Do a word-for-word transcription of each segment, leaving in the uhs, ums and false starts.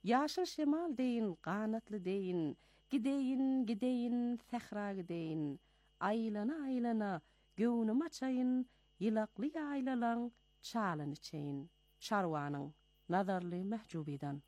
Yaşıl şemal deyin, qanatlı deyin, gideyin, gideyin, sehra gideyin. Aylana aylana, göwnüm açayın, yılaqlı aylalan, çalan içeyin. Şarwanın, nazarlı Mehjubidan.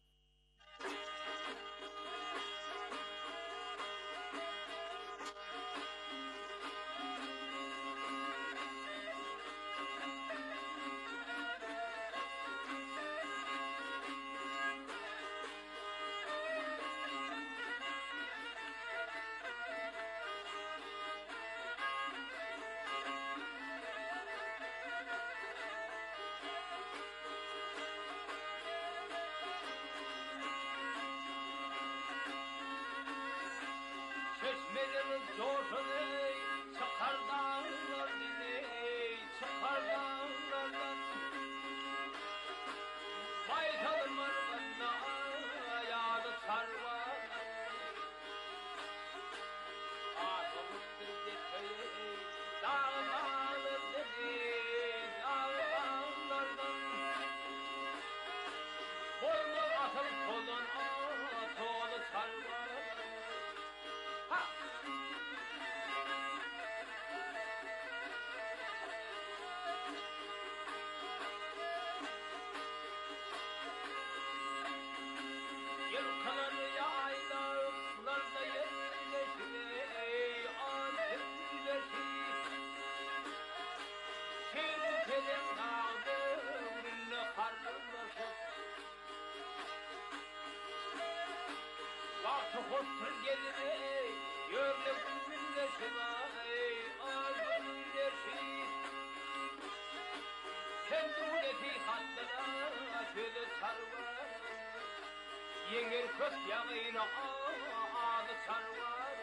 Yenger köp yağıyla ağdı sarvar.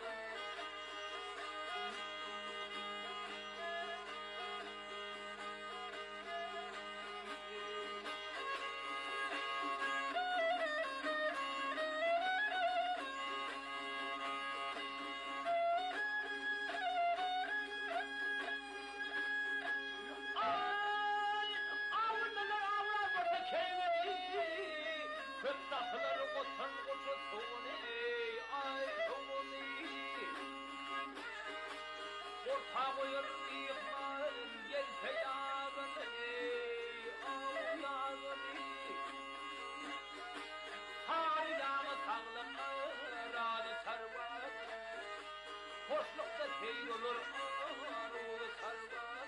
Hoşlukta teyir olur ağrılı sarvar.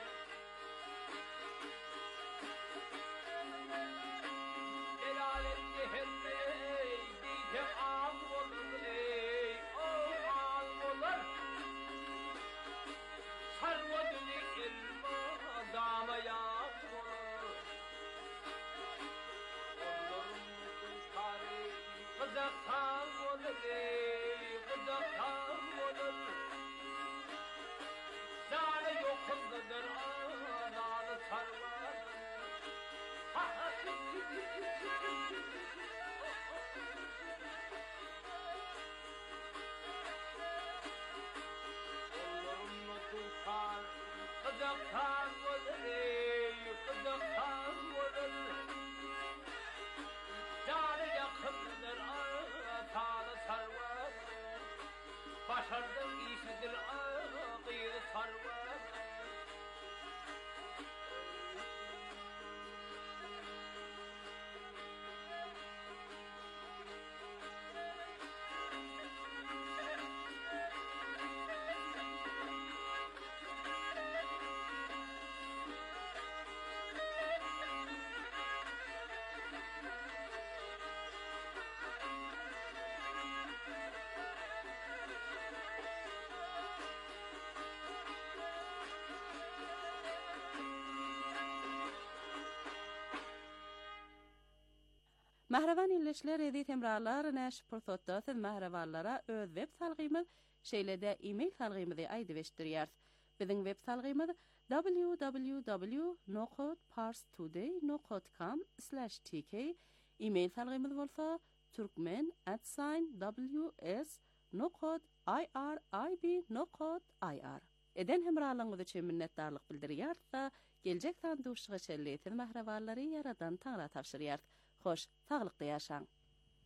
El alemde hemmey diyem ağam olur ey o ağam olur. Sarva dünü ilma dama yağam olur. Onların kari kızaktan olur ey kızaktan olur. Zâle yokundadır ağalı sarvar. Ha ha Onlarımla tutar kızaktan olur ey kızaktan olur. Zâle yakındadır ağalı sarvar. Başardım iyisidir ağıyı sarvar. Mahravan illeşler edit emralar näş pursatda siz mahravanlara öz web salgymyz şeýlede e-mail salgymyzy aýdyp eşdirýär. Biziň web salgymyz w w w nokta parstoday nokta com slash t k. E-mail salgymyz bolsa turkmen at w s nokta i r i b nokta i r. Eden hemralyňyz üçin minnetdarlyk bildirýär. Geljek sanduşyga şelleýän mahrawanlary yaradan taňra tapşyrýar. Hoş, sağlıklı yaşaň.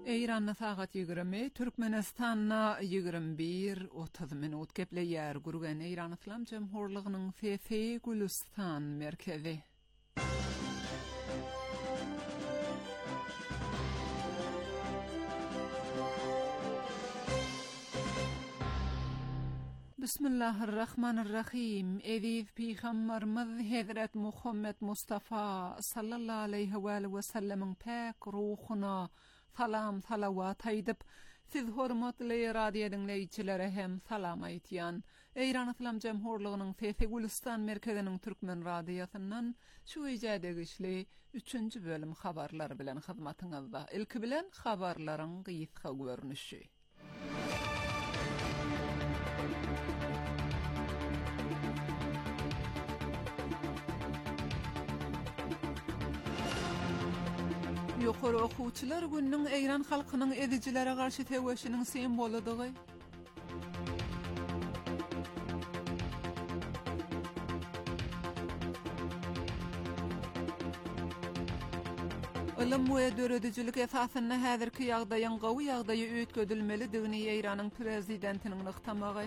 Eyranna sagat yigirmi, Türkmenistanna yigirmi bir otuz minut geple yer gurgen Eyran İslam Cemhurluğunyň F F Gülistan merkezi. Bismillahirrahmanirrahim. Edip Peygamberimiz Hazret Muhammed Mustafa sallallahu aleyhi ve sellem'in pek ruhuna salam salavat aýdyp, siz hormatly radio dinleýiçilere hem salam aýtýan. Eyran İslam Cemhurluğunyň F F Gülistan merkeziniň Türkmen radiosundan şu ýerde üçünji bölüm habarlar bilen hyzmatyňyzda. Ilki bilen habarlaryň gysga görnüşi. Ýokary okuwçylar günniň Eýran halkynyň edijilere garşy teweşiniň semboludygy. Ilm we döredijilik esasyna häzirki ýagdaýyň gowy ýagdaýy öýtgedilmelidigini Eýranyň prezidentiniň nyktamagy.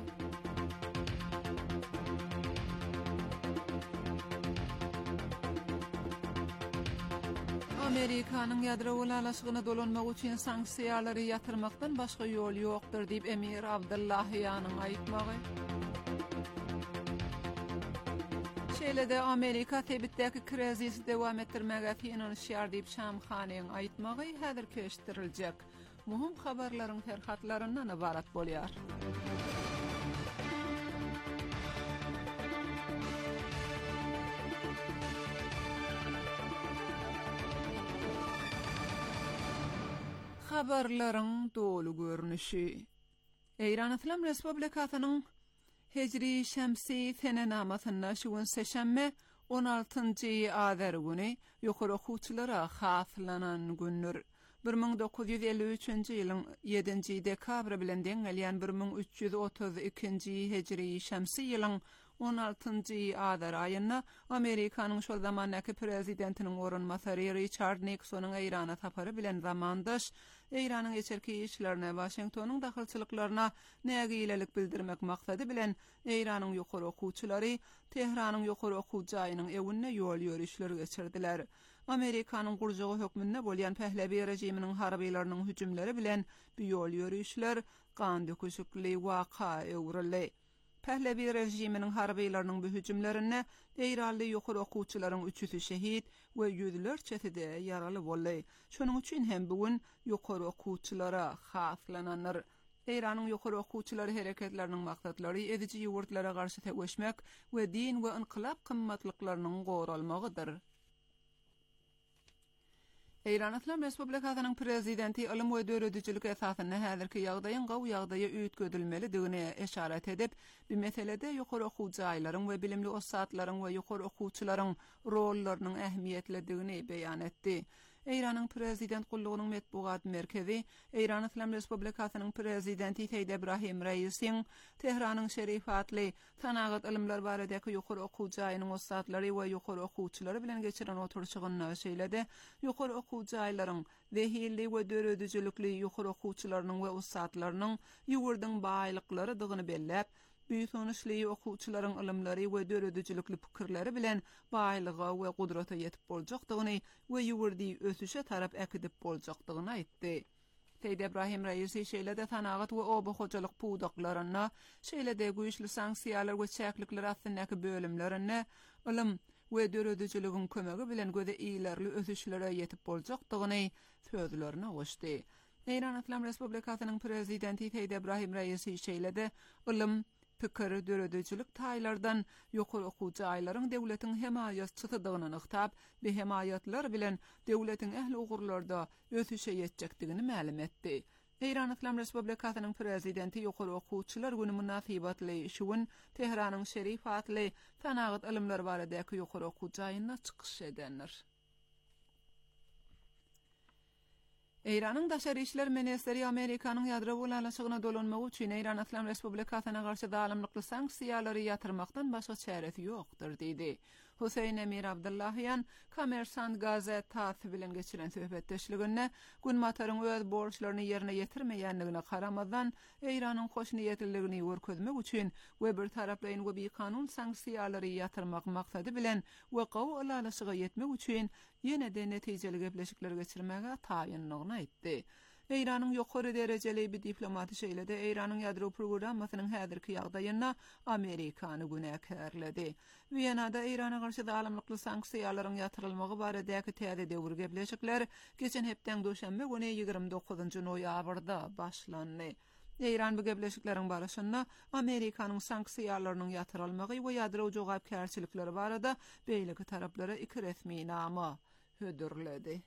Amerikanyň ýadro ulalaşygyna dolanmak üçin sanksiýalary ýatyrmakdan başga ýol ýokdur diýip Emir Abdullahyanyň aýtmagy. Şeýlede Amerika tebitdäki krizisi dewam etdirmäge finansiýar diýip Şamkhanyň aýtmagy häzir keşdiriljek. Muhim habarlaryň terhatlaryndan ibarat bolýar. Habarlaryň dolu görnüşi. Eýran İslam Respublikasynyň Hejri Şemsi sene namasyna şu seşemme on altynjy azar güni ýokary okuwçylara haslanan günnür. bir ming dokuz ýüz elli üçünji ýylyň ýedinji dekabr bilen deňelýän bir ming üç ýüz otuz ikinji Hejri Şemsi ýylyň on altynjy azar aýyna Amerikanyň şol zamanyky prezidentiniň orunmasary Richard Nixonyň Eýrana sapary bilen zamandaş Eýranyň içerki işlerine Washingtonyň dahylçylyklaryna nägilelik bildirmek maksady bilen Eýranyň ýokary okuwçylary Tehranyň ýokary okuw jaýynyň ewine ýol ýörüşleri geçirdiler. Amerikanyň gurjagy hökmünde bolýan Pehlevi rejiminiň harbylarynyň hüjümleri bilen bu ýol ýörüşler gan döküşikli waka ewrildi. Pehlevi rejiminiň harbylarynyň bu hüjümlerine Eýranly ýokary okuwçylaryň üçüsi şehit we ýüzlerçesi-de ýaraly boldy. Şonuň üçin hem bugün ýokary okuwçylara haslananlar. Eýranyň ýokary okuwçylary hereketleriniň maksatlary ediji ýurtlara garşy teweşmek we din we inqilab kymmatlyklarynyň goralmagydyr. Eýran İslam Respublikasynyň prezidenti ilim we döredijilik esasyna häzirki ýagdaýyň gowy ýagdaýy öýtgedilmelidigine eşaret edip, bu meselede ýokary okuw jaýlaryň we bilimli osatlaryň we ýokary okuwçylaryň rollarynyň ähmiýetlidigini beýan etdi. Eýranyň prezident gullugynyň metbuat merkezi Eýran İslam Respublikasynyň prezidenti Seýid Ebrahim Raýisyň Tehranyň şerifatly tanagat ilimler baradäki ýokary okuw jaýynyň osatlary we ýokary okuwçylary bilen geçiren oturşygyny söýledi. Ýokary okuw jaýlaryň wehilli we döredijilikli ýokary okuwçylarynyň we osatlarynyň ýurdyň baýlyklary dygyny belläp, büýsonuşly okuwçylaryň ilimleri we döredijilikli pikirleri bilen baýlyga we gudrata ýetip boljakdygyny we ýurdy ösüşe tarap äkidip boljakdygyny aýtdy. Seýid Ebrahim Raýisy şeýlede tanagat we oba hojalyk puwdaklaryna, şeýlede güýçli sanksiýalar we çäklikler aslyndaky bölümlerine ilim we döredijiligiň kömegi bilen göze iýlerli ösüşlere ýetip boljakdygyny sözlerine goşdy. Eýran İslam Respublikasynyň prezidenti Seýid Ebrahim Raýisy şeýlede ilim pikir döredijilik taýlardan ýokary okuw jaýlaryň döwletiň hemaýatçysydygyny yktab, bu hemaýatlar bilen döwletiň ähli ugurlarda ösüşe ýetjekdigini ma'lum etdi. Eýran İslam Respublikasynyň prezidenti ýokary okuwçylar güni munasybatly şuwun Tehranyň şerifatly tanagat ilimler baradäki ýokary okuw jaýyna çykyş edenler. Eýranyň daşary işler ministeri Amerikanyň ýadro ulalaşygyna dolanmak üçin Eýran İslam Respublikasyna garşy zalimlikli sanksiýalary ýatyrmakdan başga çäresi ýokdur diýdi. Hüseyin Emir Abdullahyan Kommersant gazetasi bilen geçiren söhbetdeşliginde Günmatarın öz borçlaryny ýerine ýetirmeýändigine karamadan Eýranyň hoş niýetliligini görkezmek üçin we bir taraplaýyn we bir kanun sanksiýalary ýatyrmak maksady bilen we gaw alalyşyga ýetmek üçin ýene-de netijeli gepleşikler geçirmäge taýynlygyny aýtdy. Eýranyň ýokary derejeli bir diplomati şeýlede Eýranyň ýadro programmasynyň häzirki ýagdaýyna Amerikany günäkärledi. Wienada Eýrana garşy dalymlykly sanksiýalaryň ýatyrylmagy baradaky täze döwür gepleşikler geçen hepden döşembe güni ýygrimi dokuzunçy noýabrda başlandy. Eýran bu gepleşikleriň barşynda Amerikanyň sanksiýalarynyň ýatyrylmagy we ýadro jogapkärçilikleri barada beýleki taraplara iki resmi nama hödürledi.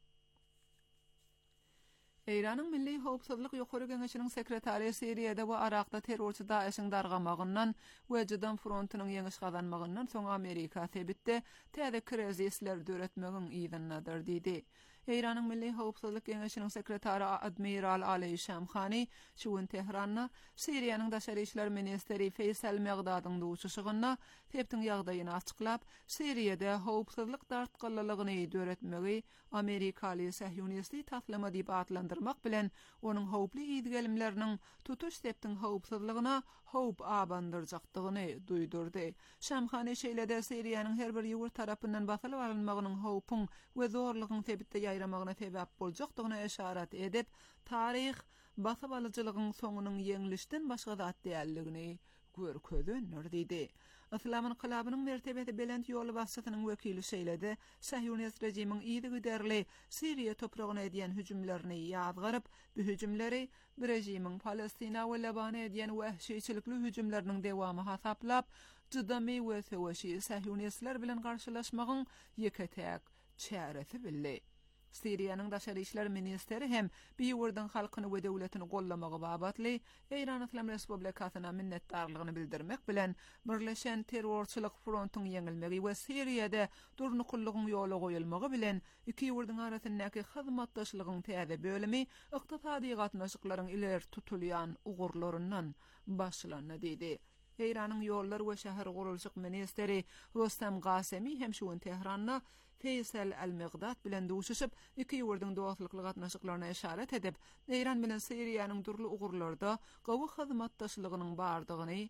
Eýranyň Milli Howpsuzlyk Ýokary Geňeşiniň sekretary Siriýada we Irakda terrorçy Daeşiň dargamagyndan we Jydam frontunyň ýeňiş gazanmagyndan soň Amerika sebitde täze krizisler döretmegiň ýygynadyr diýdi. Eýranyň Milli Howpsuzlyk Geňeşiniň sekretary Admiral Ali Şamkhani şu gün Tehranda Siriýanyň daşary işler ministeri Feysal Megdadyň duşuşygyna teptiň ýagdaýyny açyklap, Siriýede howpsuzlyk dartgylylygyny döretmegi Amerikaly Sahyonistli taslama diýip adlandyrmak bilen onuň howply ýygygelimleriniň tutuş teptiň howpsuzlygyna howp abandyrjakdygyny duýdurdy. Şamkhani şeýlede Siriýanyň her bir ýurt tarapyndan basylyp alynmagynyň howpyň we zorlugyň tepitde ýaýramagyna sebäp boljakdygyna eşarat edip, taryh basyp alyjylygyň soňunyň ýeňilişden başga zat däldigini görkezýär diýdi. Islamyň kylabynyň mertebeti belent ýoly başçysynyň wekili şeýlede Sahyonist rejimiň ýygy derli Siriýa topragyna edýän hüjümlerini ýazgaryp, bu hüjümleri bu rejimiň Palestina we Lebana edýän wahşyçylikly hüjümleriniň dewamy hasaplap, jydamy we söwüşi Sahyonistler bilen garşylaşmagyň ýeketäk çäresi bildi. Siriýanyň daşary işler ministeri hem bir ýurdyň halkyny we döwletini gollamagy babatly Eýran Islam Respublikasyna minnetdarlygyny bildirmek bilen birleşen terrorçylyk frontunyň ýeňilmegi we Siriýede durnukullygyň ýola goýulmagy bilen iki ýurdyň arasyndaky hyzmatdaşlygyň täze bölemi ykdysady gatnaşyklaryň ileri tutulýan ugurlaryndan başlandy diýdi. Eýranyň ýollar we şäher gurulşyk ministeri Rostam Gasemi hem şu gün Tehranda Feysal Al-Megdad bilen duşuşyp iki ýurdyň dostlykly gatnaşyklaryna eşaret edip, Eýran bilen Siriýanyň durly ugurlarda gawy hyzmatdaşlygynyň bardygyny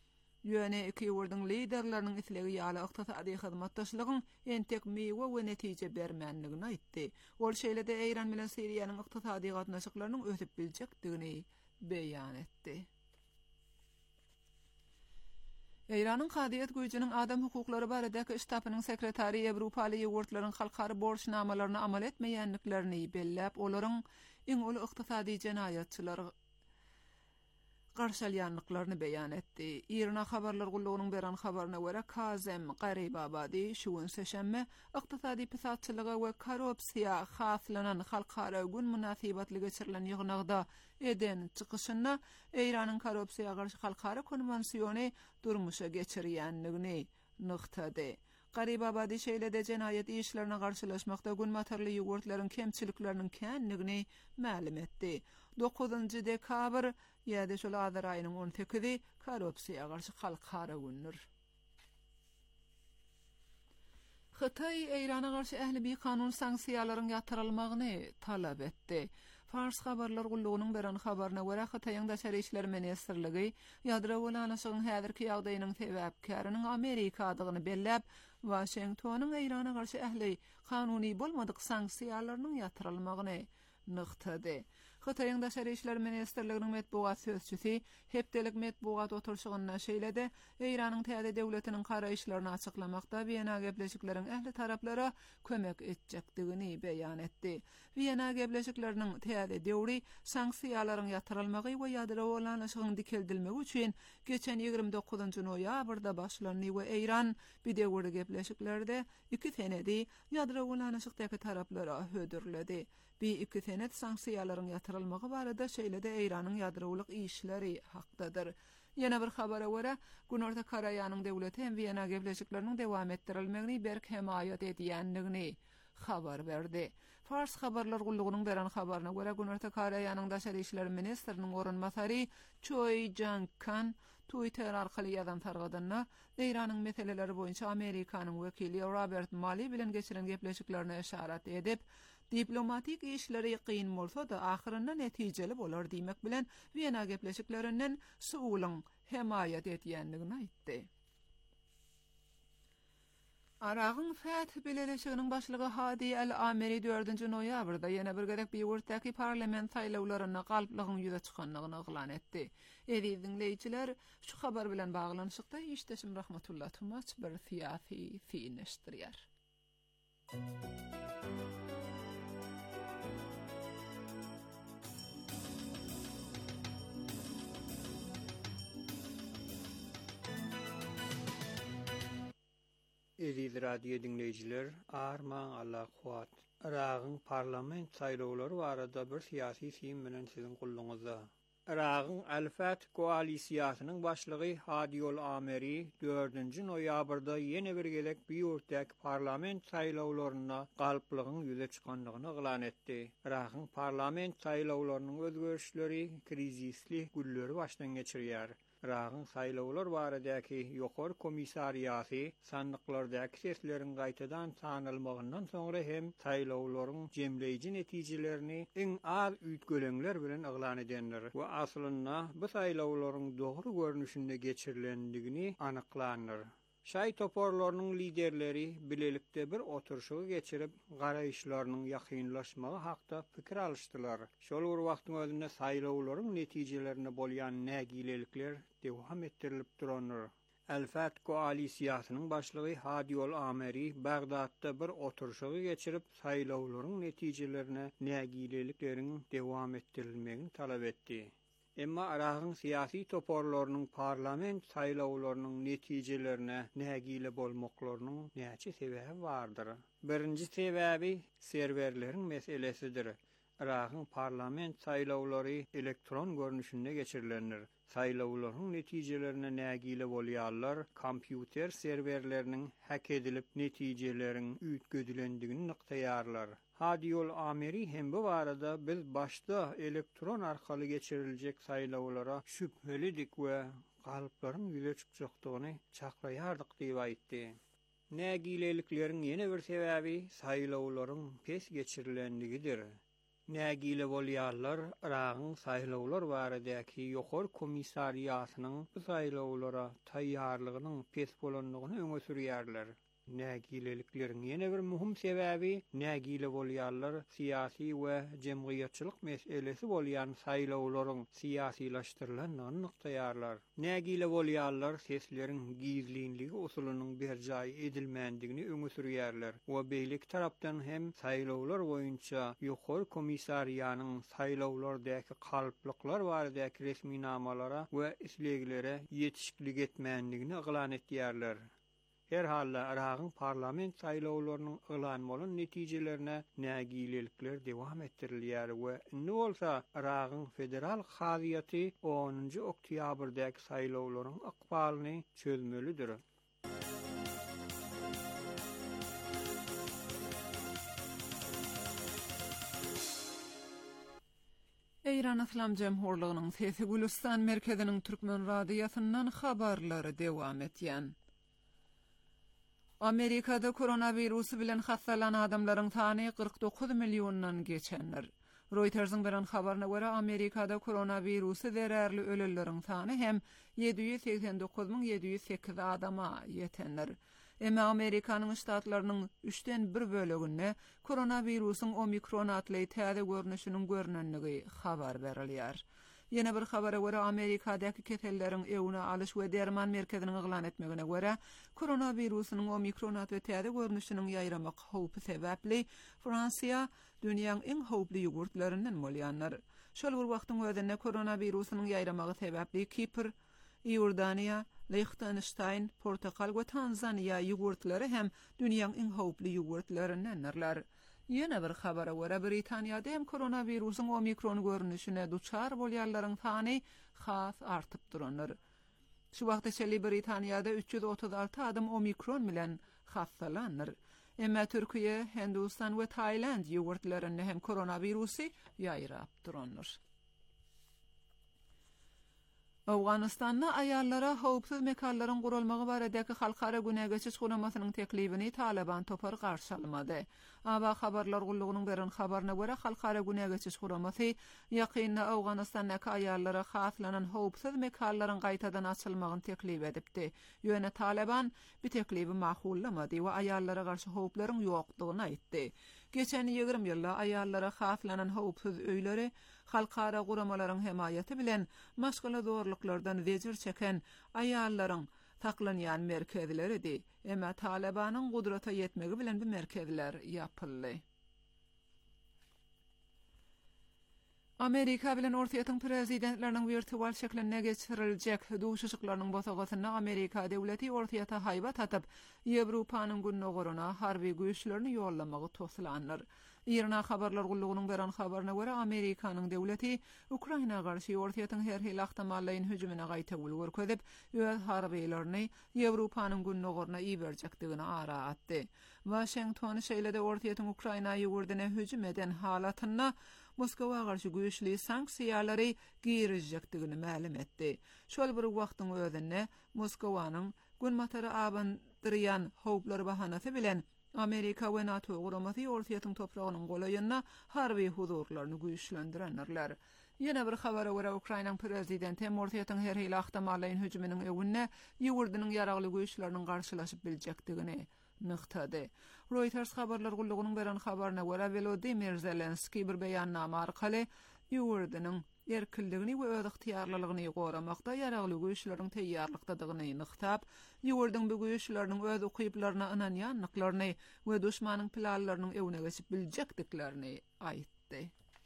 ýöne iki ýurdyň liderleriniň islegi ýaly ykdysady hyzmatdaşlygyň entek meýwe we netije bermänligini aýtdy. Ol şeýlede Eýran bilen Siriýanyň ykdysady gatnaşyklarynyň ösüp biljekdigini beýan etdi. Eýranyň Hadiýet güýjiniň adam hukuklary baradaky iştapynyň sekretary Ewropaly ýurtlaryň halkary borçnamalaryny amal etmeýänliklerini belläp, olaryň iň uly ykdysady jenaýatçylary garşalýanlyklaryny beýan etdi. Irna habarlar gullugynyň beran habaryna görä Kazem Garibabadi şu gün seşembe ykdysady pisatçylyga we korrupsiýa haslanan halkara gün munasabatly geçirilen ýygnagda eden çykyşyna Eýranyň korrupsiýa garşy halkara konwensiýony durmuşa geçirýänligini nykdady. Garibabadi şeýlede jenaýet işlerine garşylaşmakda günmatarly ýurtlaryň kemçilikleriniň känligini ma'lum etdi. dokuzunçy dekabr ýa-da şol azar aýynyň on sekizi korrupsiýa garşy halkara günnür. Hytaý Eýrana garşy ähli bir kanun sanksiýalaryň ýatyrylmagyny talap etdi. Fars habarlar gullugynyň beran habaryna görä Hytaýyň daşary işler ministrligi ýadro ulanyşygyň häzirki ýagdaýynyň sebäpkäriniň Amerika adygyny belläp, Washingtonyň Eýrana garşy ähli kanuny bolmadyk sanksiýalarynyň ýatyrylmagyny nykdady. Hytaýyň daşary işler ministrliginiň medbuat sözçüsi hepdelik medbuat oturşygyna şeýlede Eýranyň täze döwletiniň garaýşlaryny açyklamakda Wiena gepleşikleriň ähli taraplara kömek etjekdigini beýan etdi. Wiena gepleşikleriniň täze döwri sanksiýalaryň ýatyrylmagy we ýadro ulanyşygyň dikeldilmegi üçin geçen ýygrimi dokuzunçy noýabrda başlandy we Eýran bir döwür gepleşiklerde iki senedi ýadro ulanyşykdaky taraplara hödürledi. Bir iki senet sanksiýalaryň ýatyrylmagy barada şeýlede Eýranyň ýadrowylyk işleri hakdadyr. Ýene bir habara görä, Günorta Koreýanyň döwleti hem Wiena gepleşikleriniň dowam etdirilmegini berk hemaýat edýänligini habar berdi. Fars habarlar gullugynyň beran habaryna görä Günorta Koreýanyň daşary işler ministriniň orunmasary Choi Jang-kan Twitter arkaly ýazan targadyna Eýranyň meseleleri boýunça Amerikanyň wekili Robert Malley bilen geçiren gepleşiklerine işaret edip, diplomatik işleri kıyın bolsa da ahyrynda netijeli bolar diýmek bilen Wiener gepleşiklerinden Suwlyň hemayet etýändigini aýtdy. Arağın Fäth Beleleşiginiň başlygy Hadi el-Ameri dördünji noýabrda ýene bir gerek Beýurtdaky parlament saýlawlaryna galplygyň ýüze çykanlygyny eglan etdi. Edi dinleýijiler, şu habar bilen baglanyşykda işdeşim Rahmatullah Tumaç bir siýasy fiýneşdirýär. Eziz radio dinleyijiler, arman Allah kuat. Iraqyň parlament saýlawlary barada bir siýasy fiýim bilen siziň gulluňyzda. Iraqyň Al-Fath koalisiýasynyň başlygy Hadi el-Ameri dördünji noýabrda ýene bir gelek Beýurtdaky parlament saýlawlaryna galplygyň ýüze çykanlygyny eglan etdi. Iraqyň parlament saýlawlarynyň özgörüşleri krizisli günleri başdan geçirýär. Iraqyň saýlawlar baradaky ýokary komissariýasy sandyqlardaky sesleriň gaýtadan tanylmagyndan soňra hem saýlawlaryň jemleýici netijelerini iň az üýtgelenler bilen eglan edenler we aslynda bu saýlawlaryň dogry görnüşinde geçirilendigini anyklanýar. Şaý toporlarynyň liderleri bilelikde bir oturşugy geçirip garaýşlarynyň ýakynlaşmagy hakda pikir alışdylar. Şol bir wagtyň özünde saýlawlaryň netijelerini bolýan nägilelikler dewam etdirilip duranlar. Al-Fath koalisiýasynyň başlygy Hadi el-Ameri Bagdadda bir oturşugy geçirip saýlawlaryň netijelerini nägileliklerin dewam etdirilmegini talap etdi. Emma Iraqyň siýasy toporlarynyň parlament saýlawlarynyň netijelerine nägile bolmaklarynyň näçe sebäbi bardyr. Birinji sebäbi serwerleriň meselesidir. Iraqyň parlament saýlawlary elektron görnüşinde geçirilendir. Saýlawlaryň netijelerine nägile bolýarlar, kompýuter serwerleriniň hack edilip netijeleriň üýtgedilendigini nyktaýarlar. Hadi el-Ameri hem bu barada biz başda elektron arkaly geçiriljek saýlawlara şüphelidik we galplaryň ýüze çykjakdygyny çaklaýardyk diýip aýtdy. Nägileliklerin ýene bir sebäbi saýlawlaryň pes geçirilendigidir. Nägile bolýarlar Iraqyň saýlawlar baradaky ýokary komissariýasynyň bu saýlawlara taýýarlygynyň pes bolanlygyny öňe sürýärler. Nägileliklerin ýene bir muhim sebäbi nägile bolýarlar siýasy we jemgyýetçilik meselesi bolýan saýlawlaryň siýasylaşdyrylanlygyny nyktaýarlar. Nägile bolýarlar sesleriň gizlinligi usulynyň berjaý edilmändigini öňe sürýärler we beýlik tarapdan hem saýlawlar boýunça ýokary komissariýanyň saýlawlardaky galplyklar baradaky resminamalara we isleglere ýetişiklik etmändigini eglan etýärler. Her halda Iraqyň parlament saýlawlarynyň eglan bolan netijelerine nägilelikler dewam etdirilýär we indi bolsa Iraqyň federal haziýaty onunji oktýabrdaky saýlawlaryň akbalyny çözmelidir. Eýran Islam Jemhurlygynyň Sesi Gülistan merkeziniň türkmen radiýasyndan habarlary dewam etýän. Amerikada koronavirusy bilen hastalan adamlaryň sany kırk dokuz milyondan geçenler. Reuters'ın beren habaryna görä Amerikada koronavirusy zerärli ölelleriň sany hem yedi yüz seksen dokuz bin yedi yüz sekiz adama ýetenler. Emma Amerikanyň ştatlarynyň üçden bir böleginde koronavirusyň omikron atly täze görnüşiniň görnenligi habar berilýär. Yine bir habara göre Amerikadaky keselleriň ewine alyş we derman merkeziniň eglan etmegine göre koronavirusynyň omikron atly täze görnüşiniň ýaýramak howpy sebäpli Fransiýa dünýäň iň howply ýogurtlarynyň bolýanlar. Şol bir wagtyň özünde koronavirusynyň ýaýramagy sebäpli Kipr, Iordaniýa, Liechtenstein, Portugal we Tanzaniýa ýogurtlary hem dünýäň iň howply ýogurtlaryndanlar. Ýene bir habara görä Britaniýada hem koronavirusyň omikron görnüşine duçar bolýarlaryň sany has artyp duranlar. Şu wagtda şeýle Britaniýada üç yüz otuz alty adam omikron bilen hastalanýar. Emma Türkiýe, Hindistan we Taýland ýogurtlaryny hem koronavirusy ýaýrap duranlar. Awganistanda ayallara howpsuz mekanlaryň gurulmagy baradäki halkara güne geçiş guramasynyň teklibini Taliban topar garşy almady. Aba habarlar gullugynyň beren habaryna görä halkara güne geçiş guramasy ýakynda Awganistandaki ayallara haslanan howpsuz mekanlaryň gaýtadan açylmagyny teklip edipdi. Ýöne Taliban bu teklibi makullamady we ayallara garşy howplaryň ýokdugyny aýtdy. Geçen ýygrym ýylda ayallara haslanan howpsuz öýleri halkara guramalaryň hemaýaty bilen maşgala zorluklardan wezir çeken ayalaryň taklanýan merkezler idi. Emma Talibanyň gudrata ýetmegi bilen bu merkezler ýapyldy. Amerika bilen Ortaýa prezidentleriniň virtual şekline geçiriljek duşuşyklarynyň bosagasyna Amerika döwleti Ortaýa haýbat atyp, Ýewropanyň günnogoruna harby güýçlerini ýollamagy toslanlar. İran habarlar gullugynyň beren habaryna görä Amerikanyň döwleti Ukraina garşy Ortaýa her hil ahtamalaryň hüjümine gaýta görkezip, öz harbylaryny Ýewropanyň günnogoruna iberjekdigini ara atdy. Washington şeýlede Ortaýa Ukrainaýa ýurdine hüjüm eden halatyna Moskowa garşy güýçli sanksiýalary girişjekdigini ma'lum etdi. Şol bir wagtyň özünde Moskowanyň günmatary abandyrýan howplary bahanasy bilen Amerika we NATO guramasy Ortaýa topragynyň golaýyna harby huzurlaryny güýçlendirenler. Ýene bir habara görä Ukraina prezidenti Ortaýa her hil ahtamalaryň hüjüminiň öwünde ýurdunyň ýaragly güýçleriniň garşylaşyp biljekdigini nıqtady. Reuters habarlar gullugynyň beren habaryna görä Volodymyr Zelenski bir beýannama arkaly ýurdunyň erkinligini we öz ygtyýarlylygyny goramakda ýaragly güýçleriň teýýarlykdadygyny nıqtab, ýurduň bu güýçleriniň öz ukyplaryna ynanýanlyklaryny we düşmanyň planlarynyň öwüne geçip biljekdiklerini aýtdy.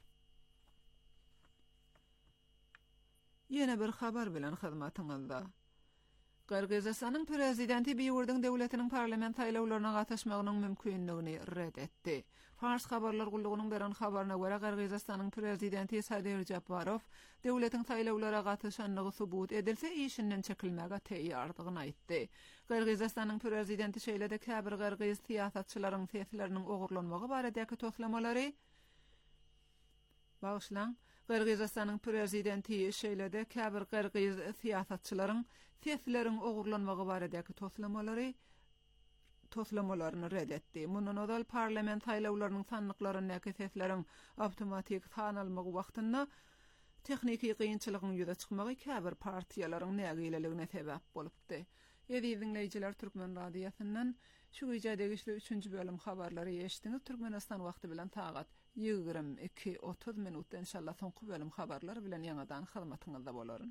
Ýene bir habar bilen hyzmatyňyzda. Qırgızstanyň prezidenti bir ýurduň döwletiniň parlament saýlawlaryna gatnaşmagynyň mümkinligini red etdi. Fars habarlar gullugynyň beren habaryna görä Qırgızstanyň prezidenti Sadir Japarov döwletiň saýlawlara gatnaşanlygy subut edilse işinden çekilmäge teýýardygyny aýtdy. Qırgızstanyň prezidenti şeýlede käbir Qırgız siýasatçylaryň sesleriniň ogurlanmagy baradäki toslamolary Bağışlan, Qırgızstanyň prezidenti şeýlede käbir Qırgız siýasatçylaryň sesleriň ogurlanmagy baradäki toslamolary toslamalaryny red etdi. Mundan odal parlament saýlawlarynyň sanlyklaryny sesleriň awtomatik tanalmagy wagtynda texniki kıyınçılıgın ýüze çykmagy käbir partiýalaryň nägileligine sebäp bolupdy. Ýa-da dinleýijiler Türkmen radiýasyndan şu güýjädegi üçünji bölüm habarlary eşitdiňiz. Türkmenistan wagty bilen tagat ýygrym iki otuz minutda inşallah soňky bölüm habarlary bilen ýa-da hyzmatyňyzda bolaryn.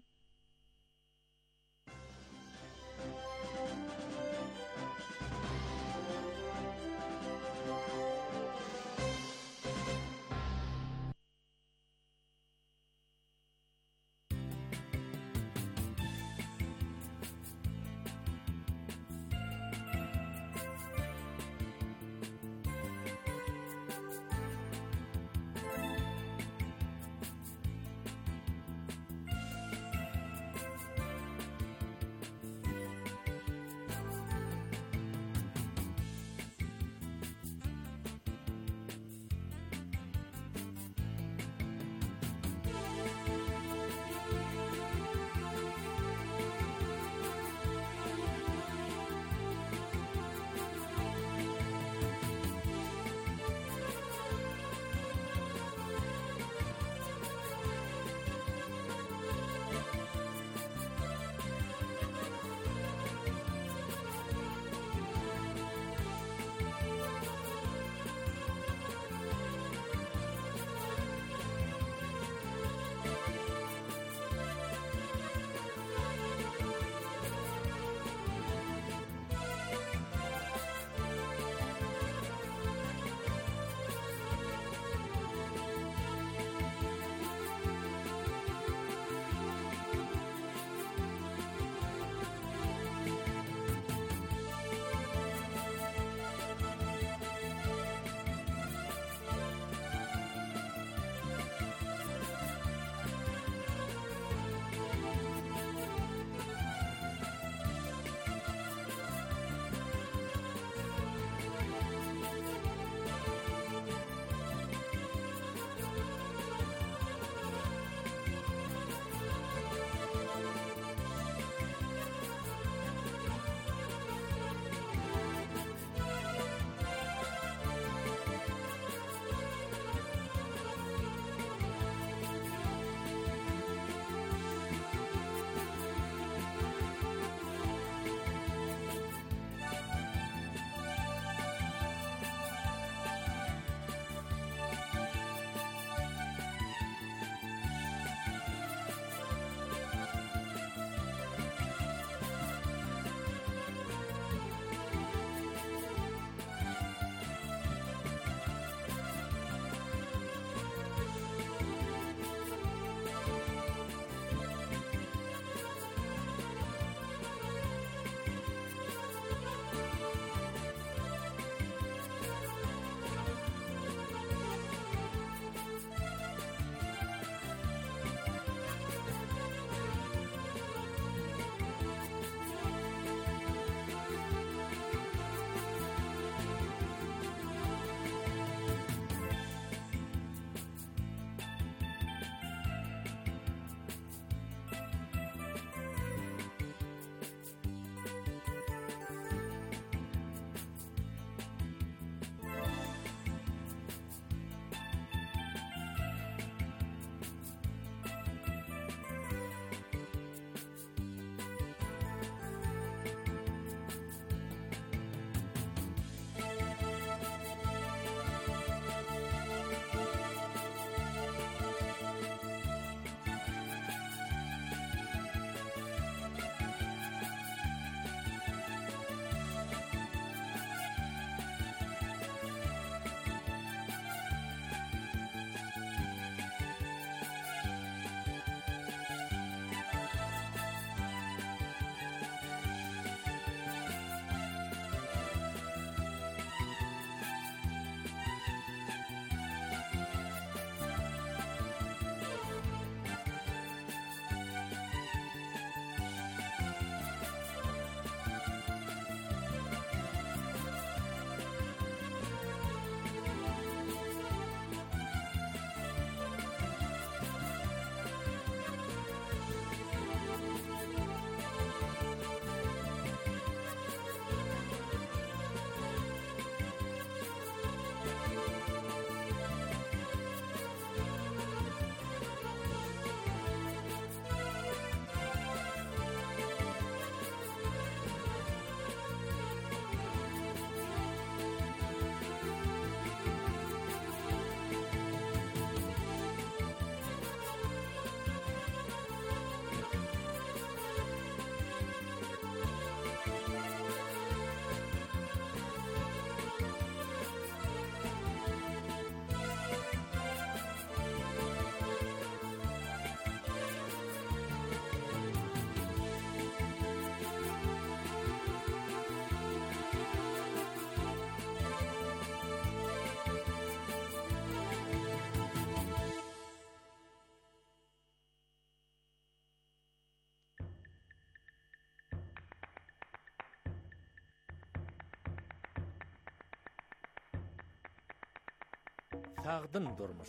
Tağdın durmuş.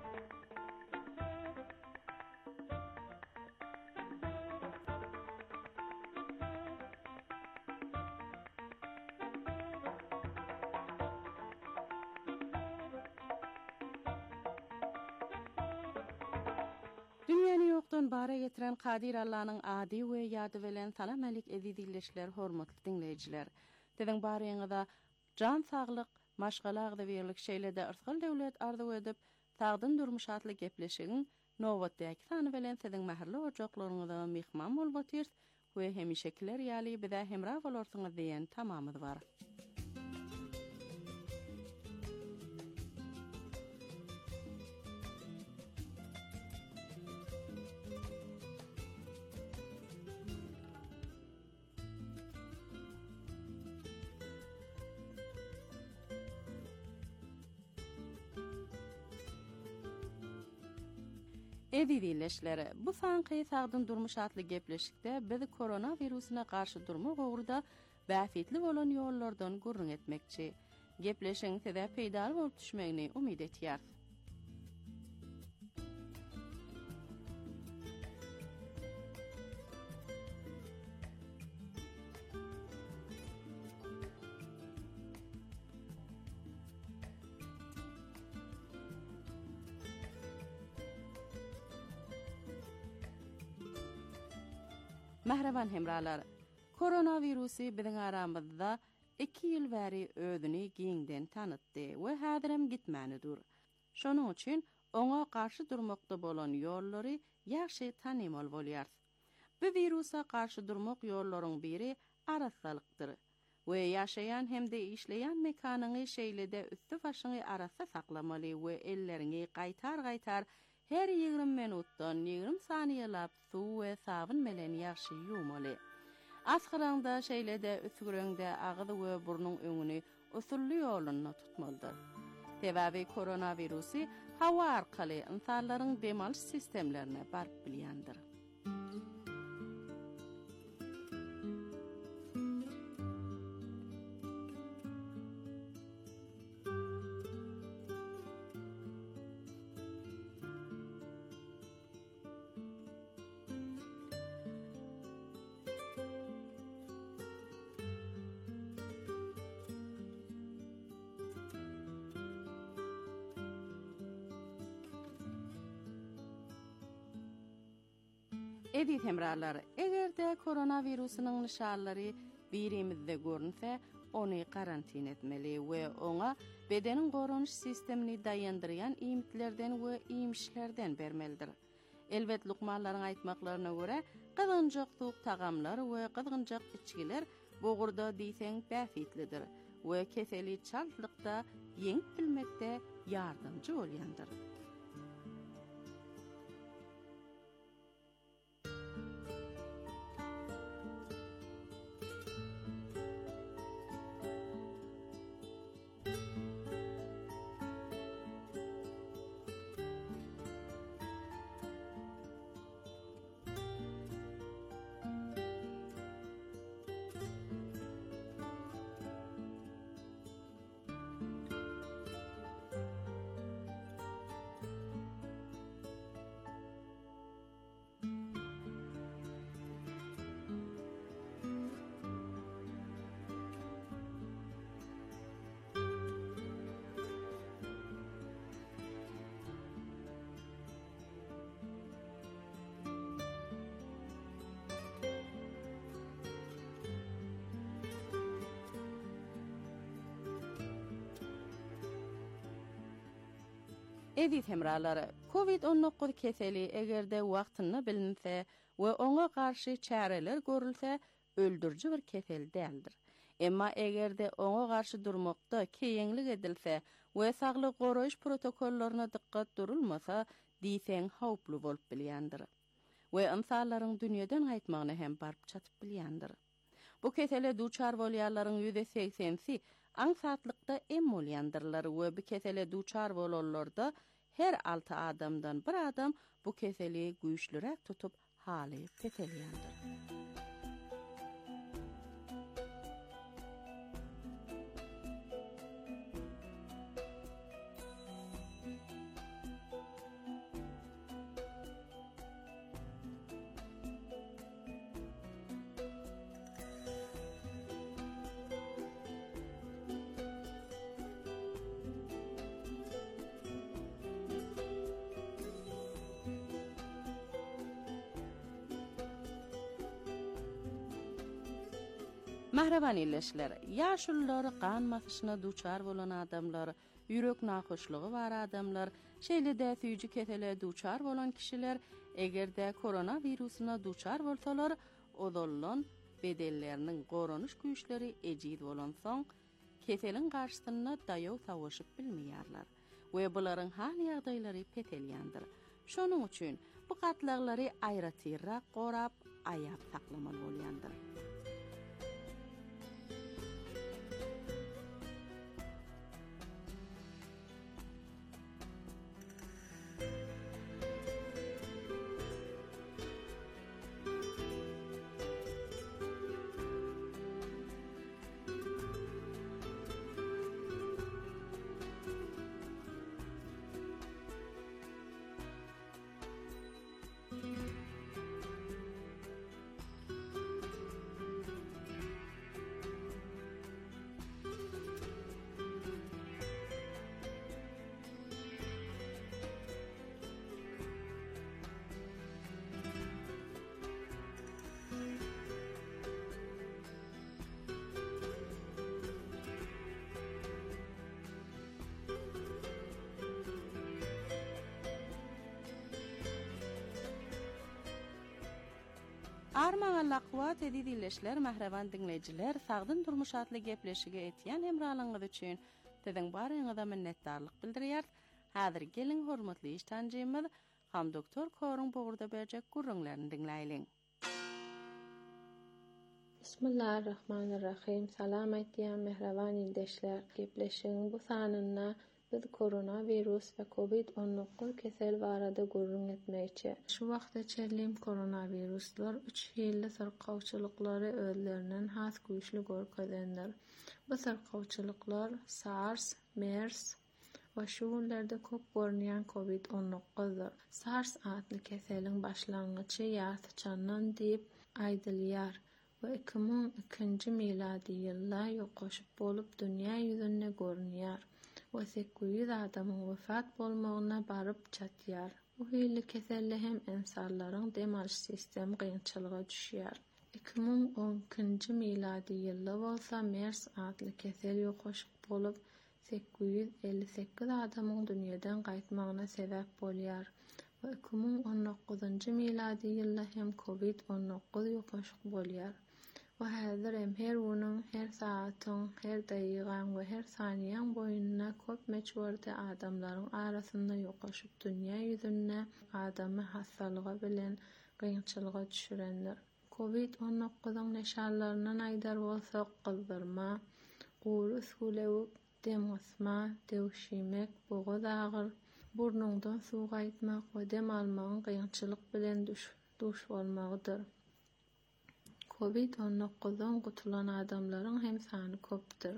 Dünýäni ýokdan bara getiren Kadir Allah'nyň ady we ýady bilen salam alik edilýärler, hormatly dinleýijiler. Dediň baryňyza jan saglyk, maşgalagdy berlik şeýlede ırskal döwlet arzu edip, tagdyn durmuşatly gepleşigiň nowatdaky sany bilen siziň mähirli ojaklaryňyza mehman bolmatyr we hemişekiler ýaly bize hemra bolarsyňyz diýen tamamyz bar. Edilýärler. Bu sanky sagdyn durmuşatly gepleşikde biz koronawirusyna garşy durmak ugruda bäfitli bolan ýollardan gurrun etmekçi. Gepleşiň size peýdal bolup düşmegini umyd etýär. Mähreban hemralar, koronawirusi biziň aramyzda iki ýyl bäri özüni giňden tanıtdy we häzirem gitmänidir. Şonuň üçin oňa garşy durmakda bolan ýollary ýaşy tanymal bolýar. Bu virusa garşy durmak ýollaryň biri arasalykdyr we ýaşaýan hemde işleýän mekanyny şeýlede üstü başyny arasa saklamaly we ellerini gaýtar-gaýtar her ýygrym minutdan ýygrym saniýelap suw we sabun bilen ýaşy ýumaly. Asgyranda şeýlede üsgürüňde agydy we burnuň öňüni usully ýolundan tutmalydyr. Sebäbi koronawirusi hawa arkaly insanlaryň demal sistemlerine baryp bilýändir. Edit hemralar, egerde koronavirusynyň nişanlary birimizde görünse, onu karantin etmeli we oňa bedeniň gorunuş sistemini daýandyrýan iýmitlerden we iýmişlerden bermelidir. Elbet lukmanlaryň aýtmaklaryna görä, gyzgynjak suwuk tagamlar we gyzgynjak içkiler bu gurda diýseň bäfitlidir we keseli çaltlykda ýeňip bilmekde ýardamçy bolýandyr. Edit hemralary, covid on dokuz keseli egerde wagtyny bilinse we oňa garşy çäreler görülse öldürjü bir kesel däldir. Emma egerde oňa garşy durmakda keýeňlik edilse we saglyk goraýyş protokollaryna diqqat durulmasa, diýseň hawply bolup bilýändir. We insanlaryň dünýeden gaýtmagyny hem barp çatyp bilýändir. Bu kesele duçar bolýarlaryň yüzde seksensi aňsatlykda em bolýandyrlar we bu kesele duçar bolanlarda her altı adamdan bir adam bu keseli güýçlürek tutup haly petelýändir. Mahrevan illeşler, yaşullar, kan basışına duçar bolan adamlar, yürek nahoşluğu var adamlar, şeýle-de süýji kesele duçar bolan kişiler, egerde koronavirusuna duçar bolsalar, odollon bedellerinin goranuş güýçleri ejid bolan soň, keselin garşysyna daýaw sawuşyp bilmeýärler. We bularyň hal ýagdaýlary petelýändir. Şonuň üçin bu gatlaglary aýratyrrak gorap, aýap saklamaly bolýandyr. Arman Allah'wat edi dilleşler, mahrevan dinleyijiler, sagdyn durmuş atly gepleşige etýän hemralygyňyz üçin siziň baryňyza minnetdarlyk bildirýär. Häzir gelin hormatly iştanjymyz ham doktor Korun bogurda berjek gurrunlaryny dinleýilen. Bismillahirrahmanirrahim. Salam aýtýan mehrewan ildeşler, gepleşigiň bu sanyna biz koronavirus ve covid on dokuz kesel barada gurrun etmekçi. Şu wagtda çellim koronaviruslar üç hille sırqawçylyklary özlerinden has güýçli görkezdenler. Bu sırqawçylyklar SARS, MERS we şu günlerde köp görnýän covid on dokuzdur. SARS adly keseliň başlangyçy ýatyçandan diýip aýdylýar we iki ming ikinji miladi ýylda ýokaşyp bolup dünýä ýüzünde görünýär. ve sekiz yüz adamın wefat bolmagyna baryp çatýar. Bu hili keselle hem insanlaryň dem alış sistemi gynçylyga düşýär. iki ming on ikinji miladi ýylda bolsa MERS adly kesel ýokaşyp bolup sekiz yüz elli sekiz adamyň dünýeden gaýtmagyna sebäp bolýar. Ve iki ming on dokuzunji miladi ýylda hem covid on dokuz ýokaşyk bolýar. Ve häzir hem her günüň, her saatyň, her daýygaň we her saniýeň boýunna köp meçhurde adamlaryň arasynda ýokaşyp dünýä ýüzünde adamy hastalygy bilen gynçylyga düşürenler. covid on dokuzyň neşanlaryndan aýdar bolsak, gyzdyrma, gowru sulewik, dem asma, dewşimek, boğaz agyr, burnuňdan suw gaýtmak we dem almagyň gynçylyk bilen düş duş bolmagydyr. covid on dokuzdan gutulan adamlaryň hem sany köpdir.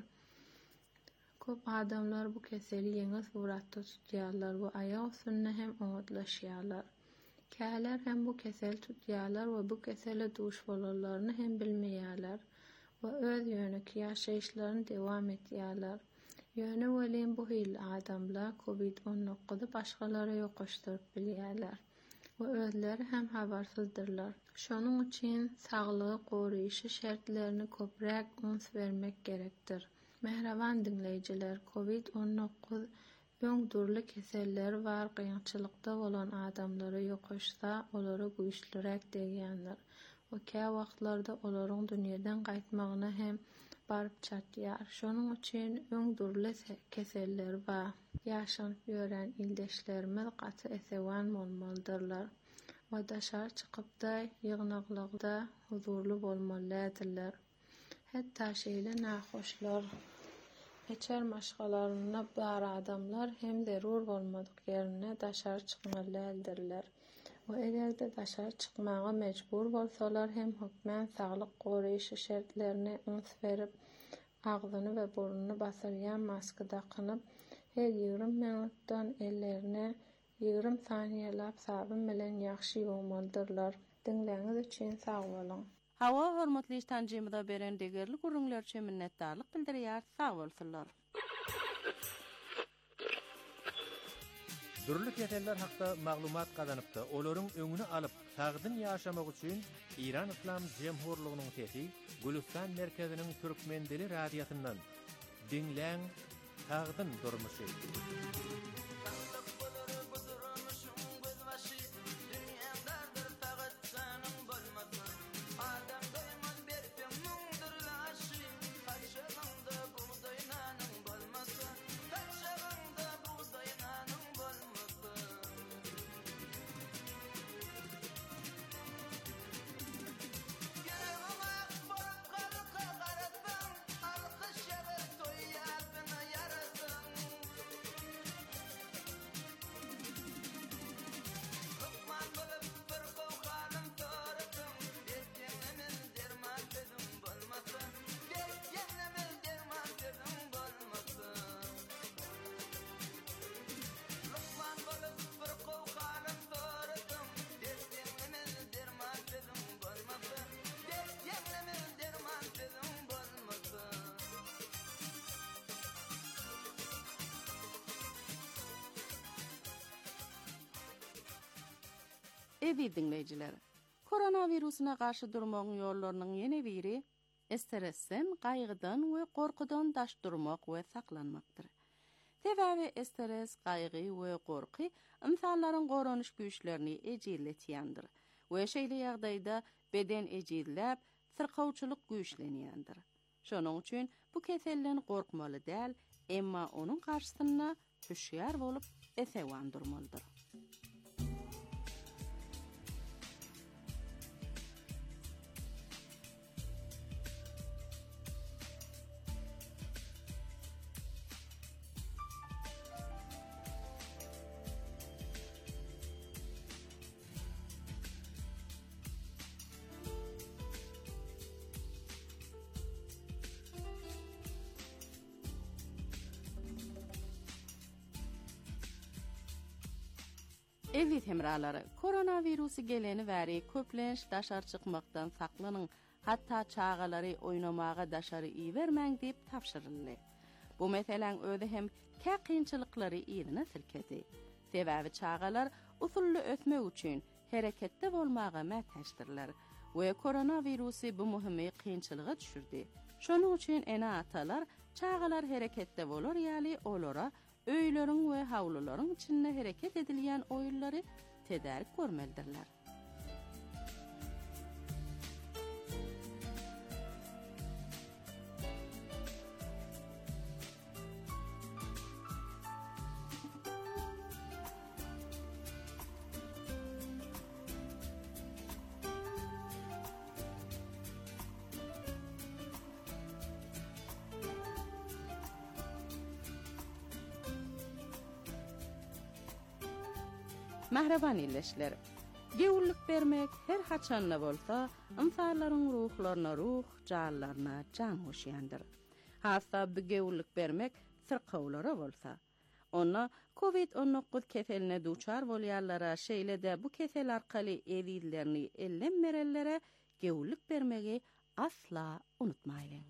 Köp adamlar bu keseli ýeňi suratda tutýarlar we aýag üstünde hem oňatlaşýarlar. Käler hem bu kesel tutýarlar we bu kesele duş bolarlaryny hem bilmeýärler we öz ýöneki ýaşaýyşlaryny dewam etýärler. Ýöne welin bu hil adamlar covid on dokuzy başgalary ýokaşdyryp bilýärler we özleri hem habarsyzdyrlar. Şonuň üçin saglygy goraýyşy şertlerini köprek uns vermek gerekdir. Mehrewan dinleýijiler, covid on dokuz öňdürli keseller bar gynçylykda bolan adamlary ýokaşsa, olary güýçlürek degýändir. O kä wagtlarda olaryň dünýeden gaýtmagyna hem baryp çatýar. Şonuň üçin öňdürli keseller bar. Ýaşanyp ýören ildeşlerimiz gaty esewan bolmalydyrlar. ve daşar çykypda ýygnaklıkda huzurlu bolmalydylar. Hatta şeýle nahoşlar, geçer maşgalaryna bar adamlar hem zerur bolmadyk ýerine daşar çykmalydylar. We egerde daşar çykmaga mejbur bolsalar hem hökmen saglyk goraýyşy şertlerini uns berip, agzyny we burnuny basyrýan maska dakynyp, her ýigrim minutdan ellerine ýigrim saniýelap sabun bilen ýaxşy ýuwmalydylar. Dinleňiz üçin sag bolun. Hawa hormatly iştanjymyza beren degerli gurrunlar üçin minnetdarlyk bildirýär. Sag bolsunlar. Dürli keseller hakda maglumat kazanıpda, olaryň öňüni alyp Sagdyn ýaşamak üçin İran İslam Jemhurlygynyň sesi Gülistan merkeziniň Türkmendeli radiýasyndan dinläň Sagdyn durmuşy. Evi dinleyiciler, koronavirusuna qarşı durmagyň ýollarynyň ýene biri stressden, gaýgydan we gorkudan daş durmak we saklanmakdyr. Sebäbi stress, gaýgy we gorky insanlaryň goranyş güýçlerini ejirletýändir we şeýle ýagdaýda beden ejirläp, syrkawçylyk güýçlenýändir. Şonuň üçin bu keselden gorkmaly däl, emma onuň garşysyna hüşýar bolup esewan durmalydyr. Evit hemralary, koronavirusu geleni wäri köplenç daşar çykmakdan saklanyň, hatta çağalary oýnamaga daşary iýermäň diýip tapşyryldy. Bu meselen öde hem kä kynçylyklary ýerine silkedi. Sebäbi çağalar usully ötmek üçin hereketde bolmaga mätäşdirler we koronavirusu bu muhimy kynçylyga düşürdi. Şonuň üçin ene atalar çağalar hereketde bolar ýaly olara öýlerin we hawlularyň içinde hereket edilýän oýullary tedarik görmelidirler. Mahraban illeşler. Gewurlyk bermek her haçanla bolsa, insanlaryň ruhlaryna ruh, janlaryna jan hoşýandyr. Hassa bu gewurlyk bermek syrkawlara bolsa. Ona covid on dokuz keseline duçar bolýarlara şeýle-de bu kesel arkaly ewillerini ellenmerellere gewurlyk bermegi asla unutmaýlyň.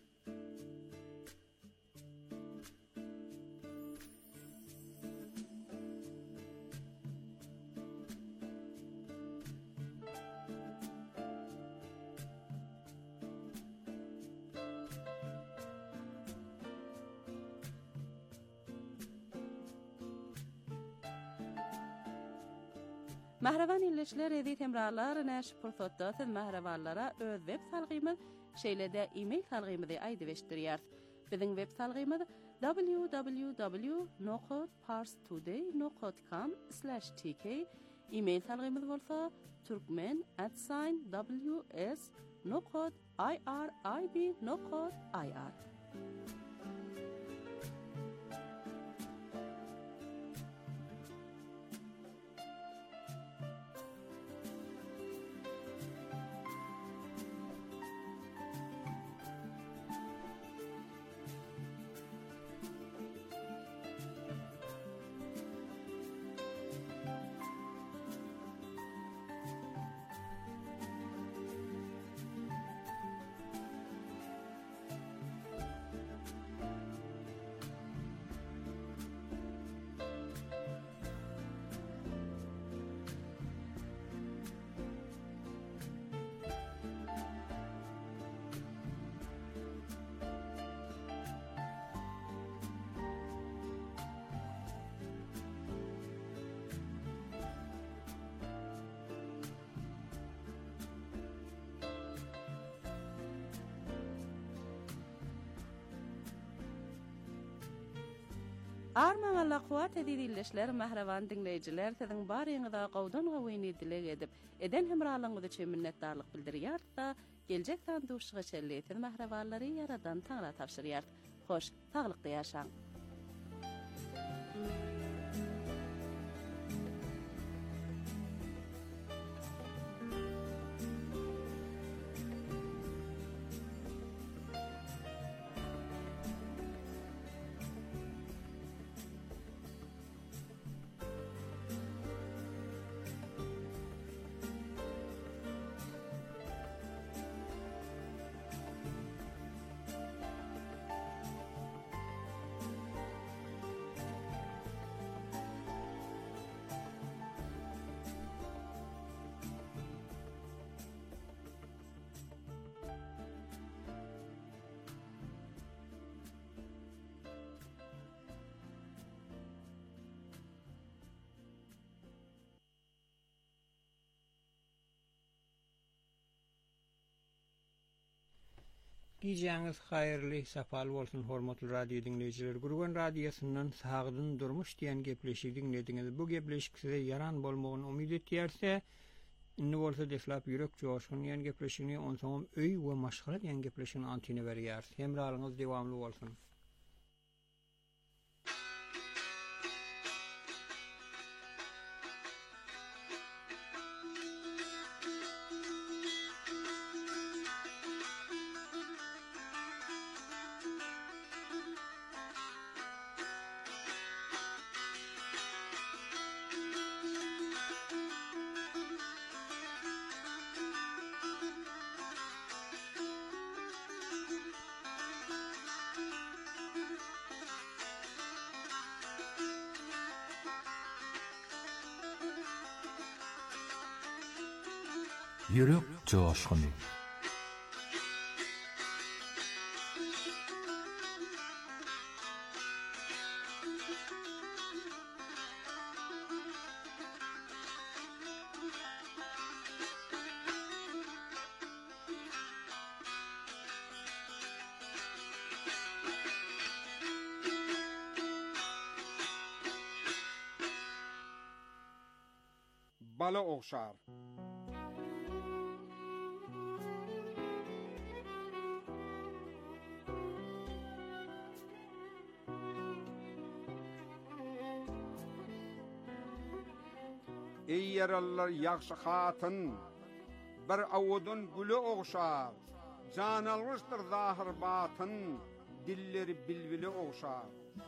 Mahraban illeşler edit emralar näş pursatda siz mahrabanlara öz web salgymyz şeýle-de e-mail salgymyzy aýdybeşdirýär. Biziň web salgymyz w w w nokta parstoday nokta com slash t k. E-mail salgymyz bolsa turkmen at w s nokta i r i b nokta i r. Arman Allah kuwat edilişler mahravan dinleyiciler sizin barýyňyza gowdan gowýny dilek edip eden hemralygyňyz üçin minnetdarlyk bildirýär da geljek sanduşyga şerleýän mahrawallary yaradan taňra tapşyrýar. Hoş, taglykda ýaşaň. Gijäňiz haýyrly, sapal bolsun hormatly radio dinleýijiler. Gurgan radiosundan sagdyn durmuş diýen gepleşik dinlediňiz. Bu gepleşik size yaran bolmagyny umyt etýärse, indi bolsa deslap ýürek joşgun diýen gepleşigini onsoň öý we maşgala diýen gepleşigini antine berýär. Hemralyňyz dowamly bolsun. Yürek coşkunu. Bala oğşar. Ey yarallar yaxşı hatın, bir avudun gülü oğşar, can almıştır zahir batın, dilleri bilbili oğşar.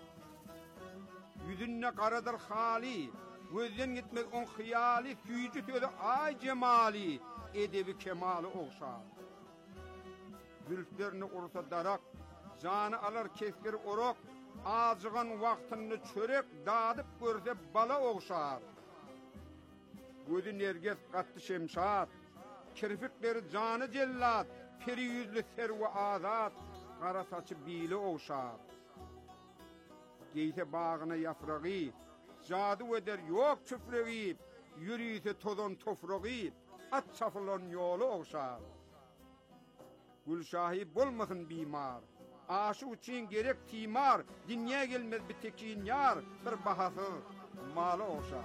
Yüzünne karadır hali, gözden gitmek on hiyali, tüyücü tüyüdü ay cemali, edebi kemali oğşar. Gülflerini ursa darak, canı alır keskir orok, azıgan vaktini çörek, dadıp görse bala oğşar. Gözü nerges qattı şemşat, kirfikleri canı cellat, peri yüzlü servi azat, qara saçı bili oğşar. Geyse bağına yaprağı, cadı eder yok çüfreği, yürüyse tozon tofrağı, at çafılan yolu oğşar. Gülşahi bulmasın bimar, aşı için gerek timar, dünya gelmez bir tekin yar, bir bahasız malı oğşar.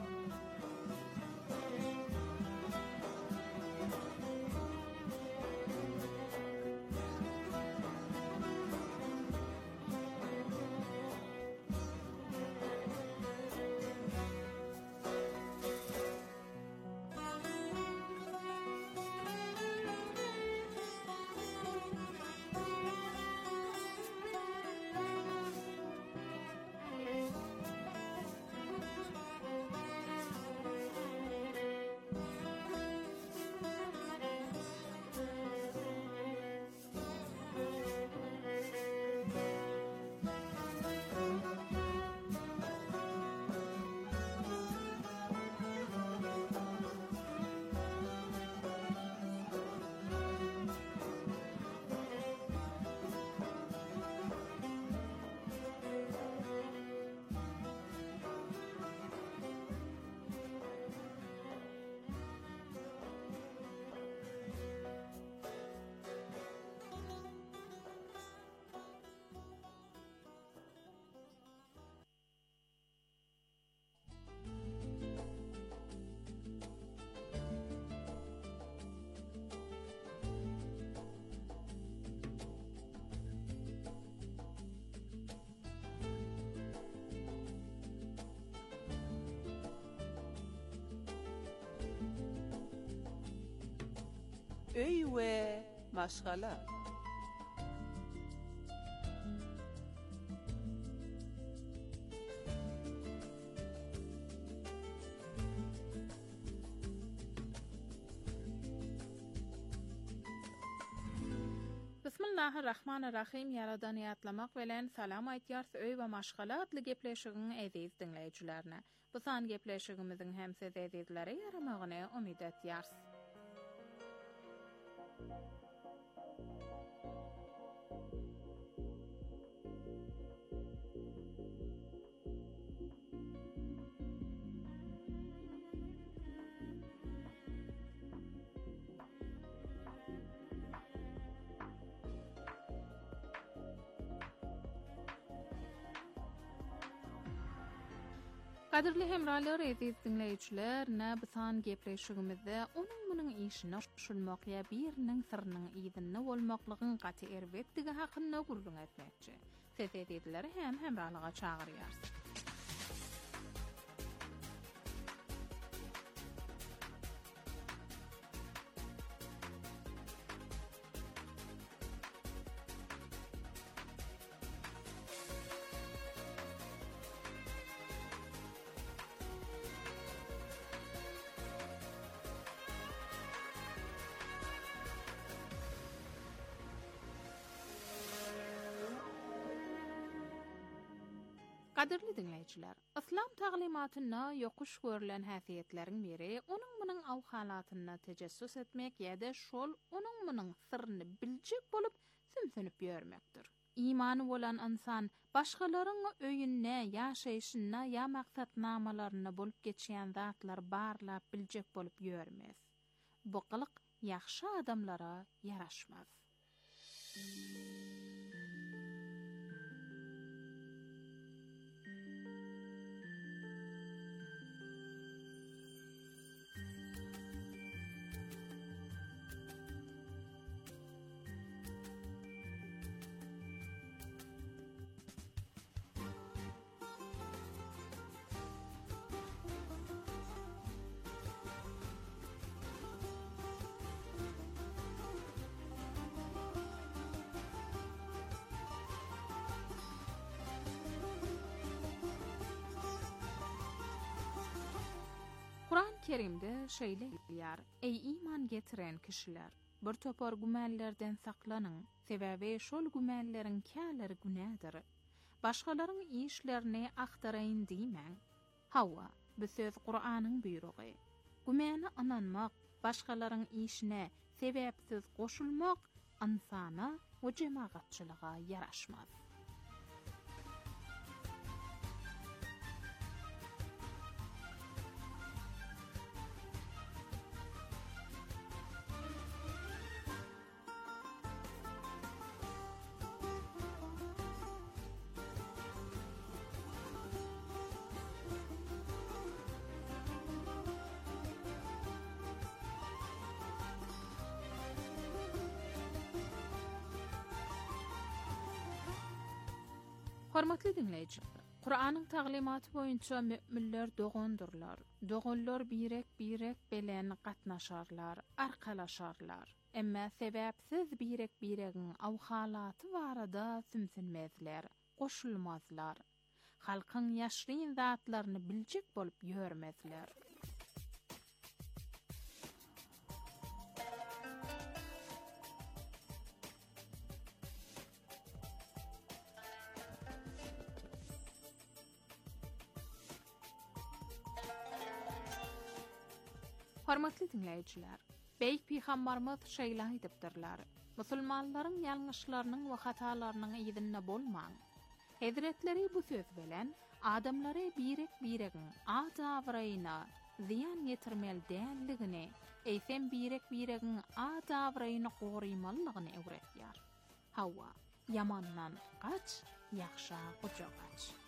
öy we maşgala. Bismillahirrahmanirrahim. Yaradan ýatlamak bilen salam aýtýar öý we maşgala adly gepleşigiň eziz dinleýijilerine. Bu san gepleşigimiziň hem siz ezizlere yaramagyny umyt etýärs. Kadirli hemralar, eziz dinleyijiler, ne bisan gepleşigimizde onun munyň işine şulmakya biriniň sirriniň ýygyny bolmaklygyň gaty erbetdigi hakynda gurrun etmekçi. Siz ezizleri hem hemralyga çagyrýarsyz. Kadirli dinleyijiler, İslam taglimatyna ýokuş görülen häsiýetlerin biri onuň munyň awhalatyna tejessüs etmek ýa-da şol onuň munyň sirrini biljek bolup sümsünip ýörmekdir. İmany bolan insan başgalaryň öýüne, ýaşaýyşyna ýa maksatnamalaryna bolup geçýän zatlar barlap biljek bolup ýörmez. Bu gylyk ýaxşy adamlara ýaraşmaz. Kur'an-ı Kerim'de şeýle diýär: "Ey iman getiren kişiler, bir topar gümänlerden saklanyň, sebäbi şol gümänleriň käleri günädir. Başgalaryň işlerini aktarayın diýmäň." Hawa, bu söz Kur'anyň buyrugy. Gümäni ananmak, başgalaryň işine sebäpsiz goşulmak insana we jemaatçylyga ýaraşmaz. Hormatly dinleyijiler, Kur'anyň taglimaty boýunça müminler dogondurlar. Dogonlar birek-birek bilen gatnaşarlar, arkalaşarlar. Emma sebäpsiz birek-biregiň awhalaty barada sümsünmezler, goşulmazlar. Halkyň ýaşryn zatlaryny biljek bolup ýörmezler. Hormatly dinleyijiler, Beýik Peýgamberimiz şeýle aýdypdyrlar: "Musulmanlaryň ýalňyşlarynyň we hatalarynyň ýygyna bolmaň." Hazretleri bu söz bilen adamlary birek-biregiň adawraýyna ziýan ýetirmeli däldigini, eýsem birek-biregiň adawraýyny gorymalygyny öwretýär. Hawa, yamandan gaç, ýakşa goja gaç.